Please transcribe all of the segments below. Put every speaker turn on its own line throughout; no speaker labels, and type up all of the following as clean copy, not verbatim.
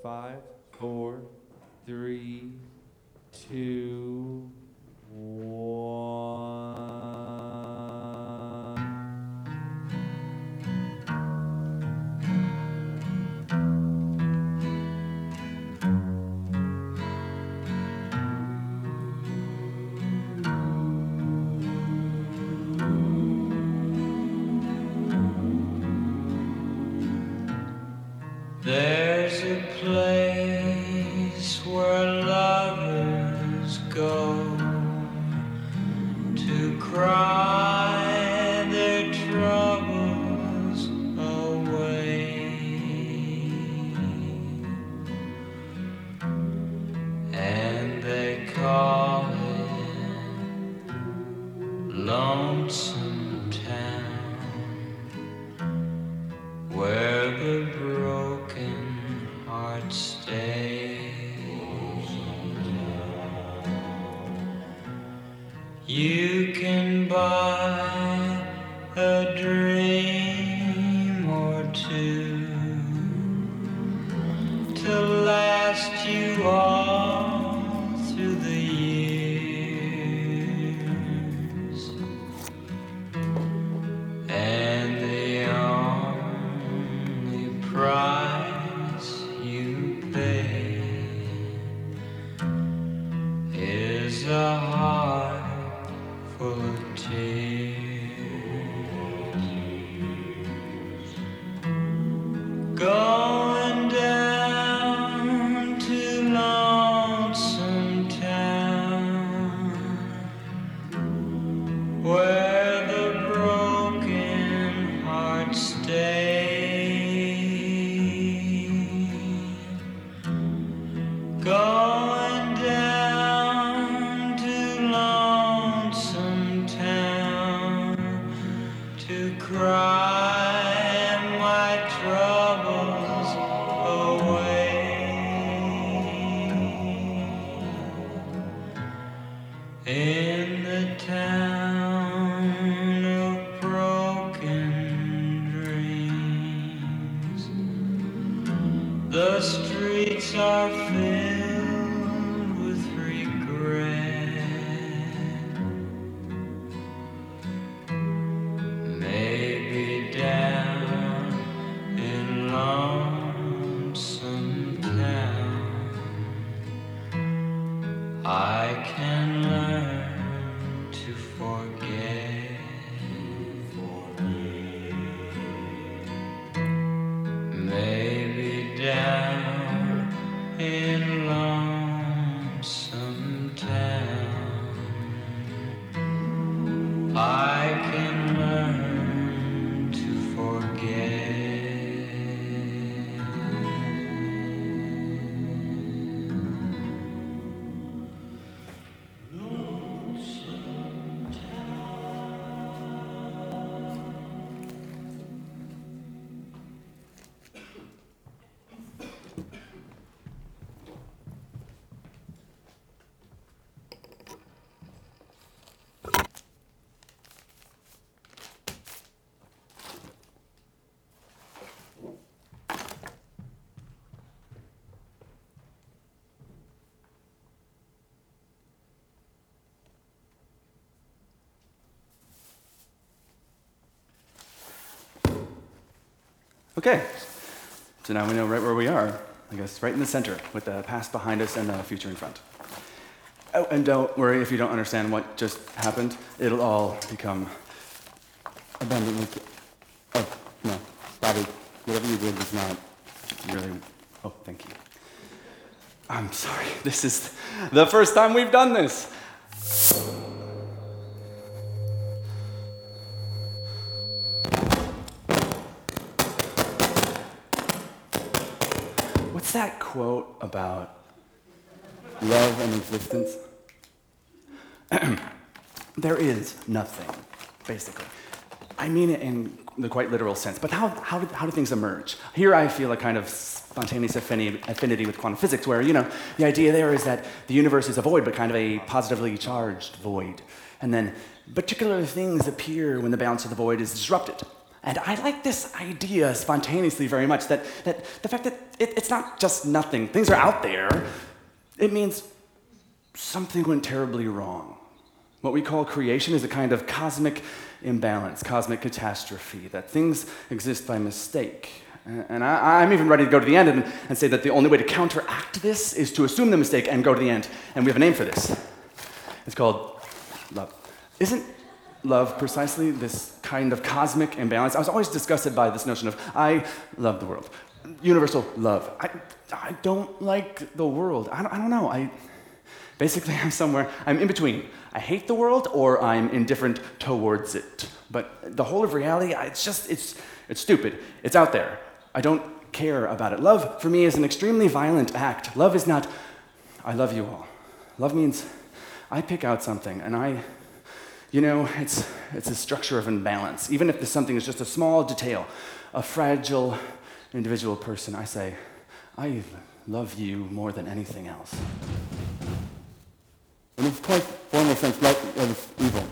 5, 4, 3, 2, 1.
There's a place where lovers go to cry their troubles away, and they call it Lonesome Town, where the broken hearts stay. You can buy a dream or two to last you all through the years, and the only price you pay is a heart full of tears. Going down to Lonesome Town, where the broken hearts stay. Going down to Lonesome Town to cry my troubles away, in the town of broken dreams. The streets are filled with regret. Maybe down in Lonesome Town I can learn to forget. Maybe down in Lonesome Town I can learn to forget.
Okay, so now we know right where we are. I guess right in the center, with the past behind us and the future in front. Oh, and don't worry if you don't understand what just happened. It'll all become abundantly clear. Oh, no, Bobby, whatever you did was not really... Oh, thank you. I'm sorry, this is the first time we've done this. What's that quote about love and existence? There is nothing, basically. I mean it in the quite literal sense, but how do things emerge? Here I feel a kind of spontaneous affinity with quantum physics, where, the idea there is that the universe is a void, but kind of a positively charged void. And then particular things appear when the balance of the void is disrupted. And I like this idea spontaneously very much, that the fact that it's not just nothing, things are out there, it means something went terribly wrong. What we call creation is a kind of cosmic imbalance, cosmic catastrophe, that things exist by mistake. And I'm even ready to go to the end and say that the only way to counteract this is to assume the mistake and go to the end. And we have a name for this. It's called love. Isn't love precisely this kind of cosmic imbalance? I was always disgusted by this notion of, I love the world. Universal love. I don't like the world. I don't know. Basically, I'm in between. I hate the world or I'm indifferent towards it. But the whole of reality, it's stupid. It's out there. I don't care about it. Love, for me, is an extremely violent act. Love is not, I love you all. Love means I pick out something and it's a structure of imbalance. Even if something is just a small detail, a fragile individual person, I say, I love you more than anything else.
In its quite formal sense, light is evil.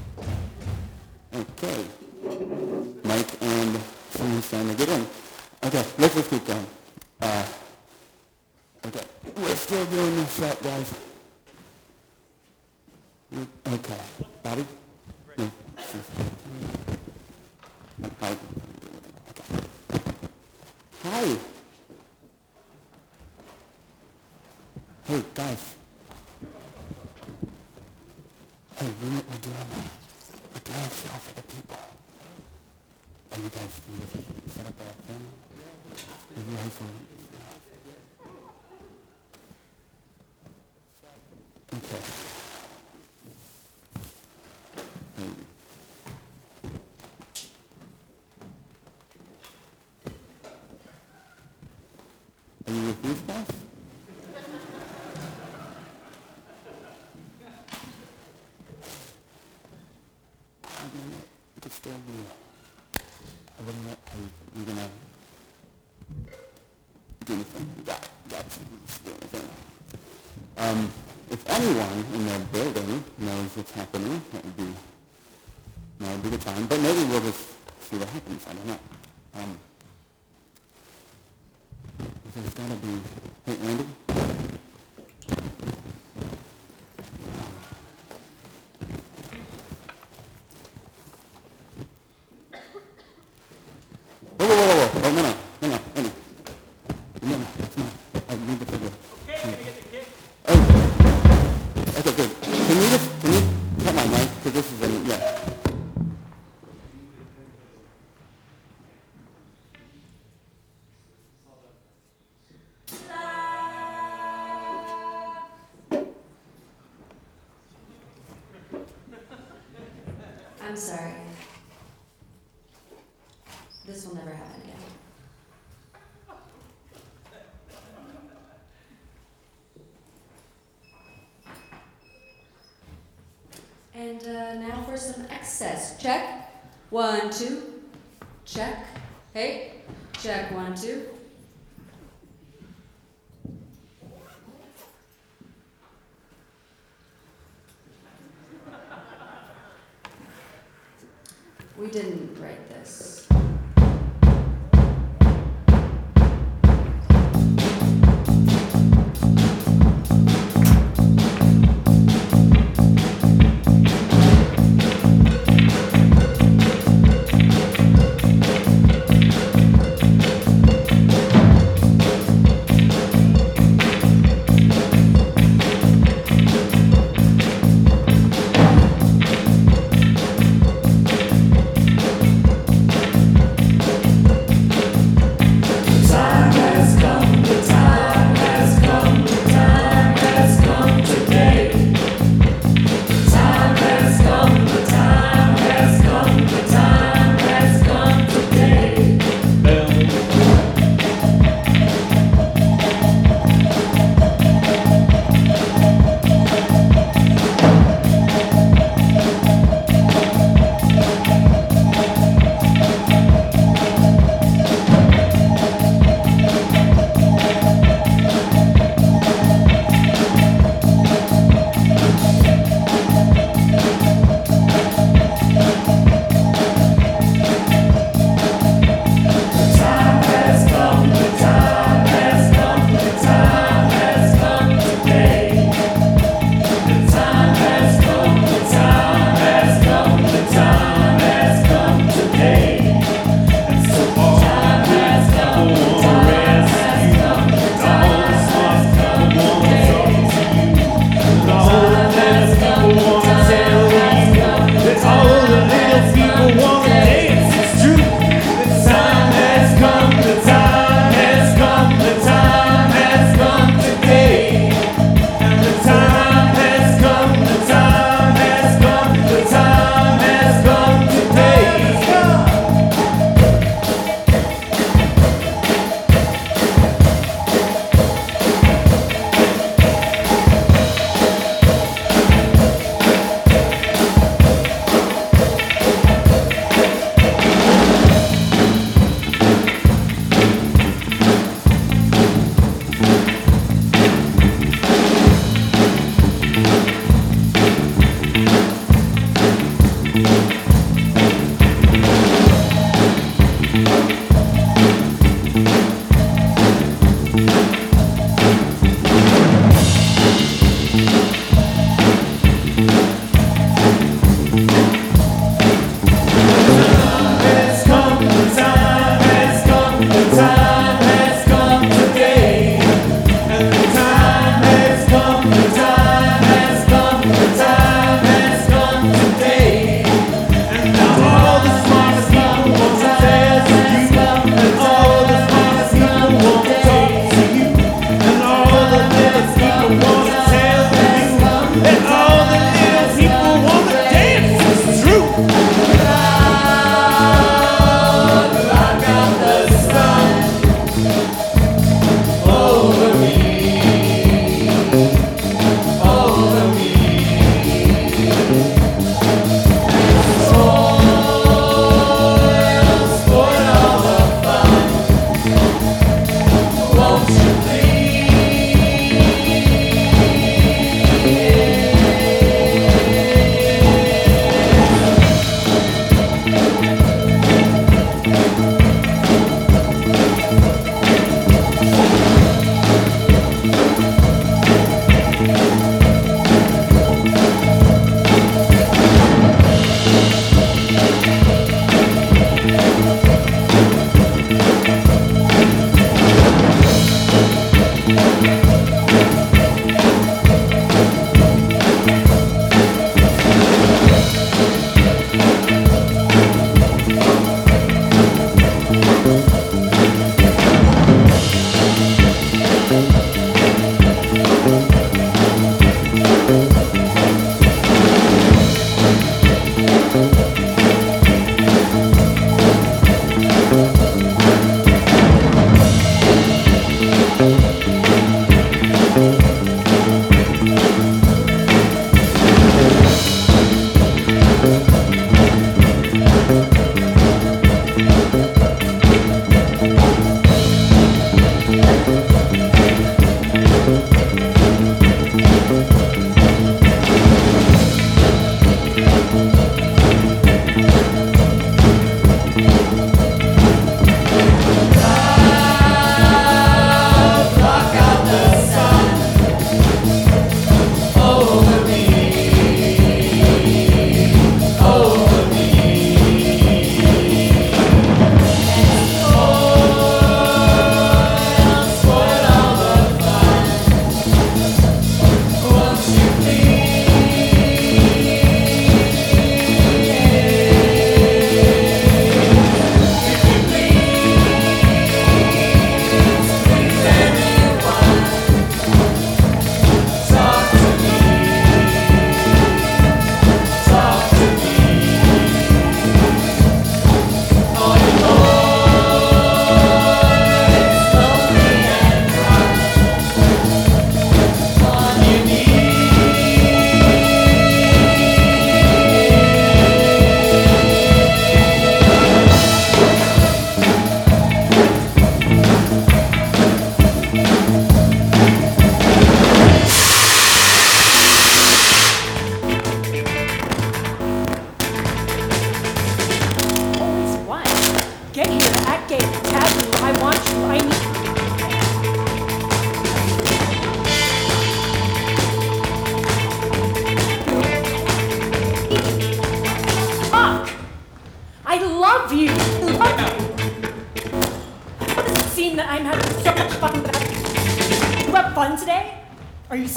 Okay. Mike and someone's trying to get in. Okay, let's just keep going. Okay, we're still doing this shot, guys. Okay, Bobby? No. Hi. Hi. Hey, guys. Hey, we're doing a dance show for the people. Are you guys set up a thing? Are you guys okay. Are you with these guys? It's still I wouldn't know. You're gonna do anything. If anyone in the building knows what's happening, that would be the time. But maybe we'll just see what happens. I don't know. There's gotta be. Hey, Andy.
I'm sorry. This will never happen again. And now for some excess. Check. 1, 2. Check. Hey. Check. 1, 2. We didn't write this.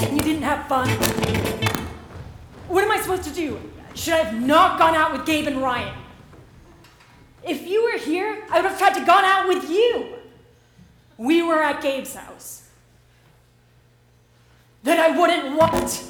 and you didn't have fun? What am I supposed to do? Should I have not gone out with Gabe and Ryan? If you were here, I would have tried to gone out with you. We were at Gabe's house. Then I wouldn't want.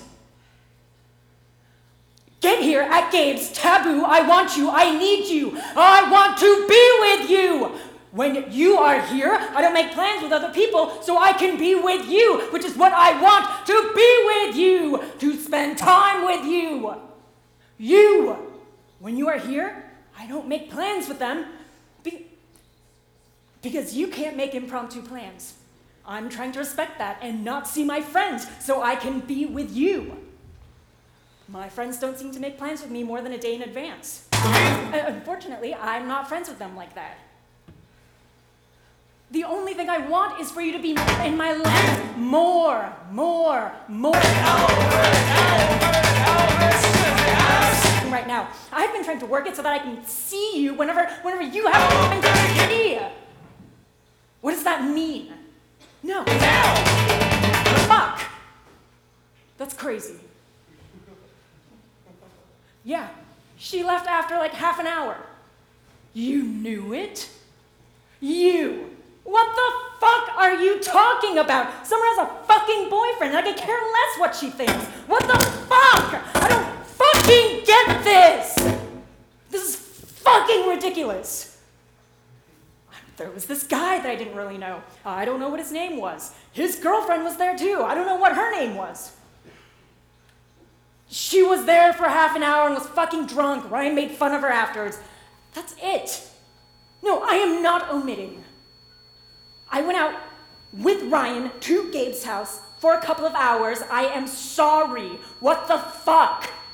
Get here at Gabe's, taboo, I want you, I need you, I want to be with you. When you are here, I don't make plans with other people so I can be with you, which is what I want, to be with you, to spend time with you. You. When you are here, I don't make plans with them because you can't make impromptu plans. I'm trying to respect that and not see my friends so I can be with you. My friends don't seem to make plans with me more than a day in advance. Unfortunately, I'm not friends with them like that. The only thing I want is for you to be in my life more. Right now, I've been trying to work it so that I can see you whenever you have time to see. What does that mean? No. Fuck. That's crazy. Yeah, she left after like half an hour. You knew it? You. What the fuck are you talking about? Someone has a fucking boyfriend and I could care less what she thinks. What the fuck? I don't fucking get this. This is fucking ridiculous. There was this guy that I didn't really know. I don't know what his name was. His girlfriend was there too. I don't know what her name was. She was there for half an hour and was fucking drunk. Ryan made fun of her afterwards. That's it. No, I am not omitting. I went out with Ryan to Gabe's house for a couple of hours. I am sorry. What the fuck?